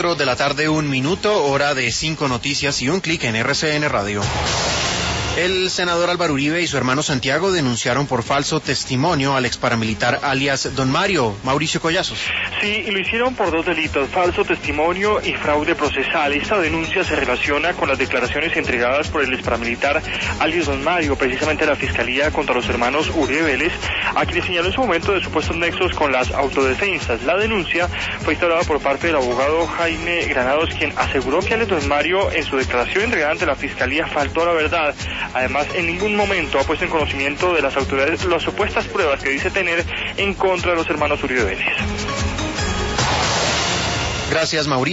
4 de la tarde, 1 minuto, hora de 5 noticias y un clic en RCN Radio. El senador Álvaro Uribe y su hermano Santiago denunciaron por falso testimonio al exparamilitar alias Don Mario. Mauricio Collazos. Sí, y lo hicieron por 2 delitos, falso testimonio y fraude procesal. Esta denuncia se relaciona con las declaraciones entregadas por el exparamilitar alias Don Mario, precisamente a la Fiscalía contra los hermanos Uribe Vélez, a quienes señaló en su momento de supuestos nexos con las autodefensas. La denuncia fue instaurada por parte del abogado Jaime Granados, quien aseguró que alias Don Mario, en su declaración entregada ante la Fiscalía, faltó a la verdad. Además, en ningún momento ha puesto en conocimiento de las autoridades las supuestas pruebas que dice tener en contra de los hermanos Uribe Vélez. Gracias, Mauricio.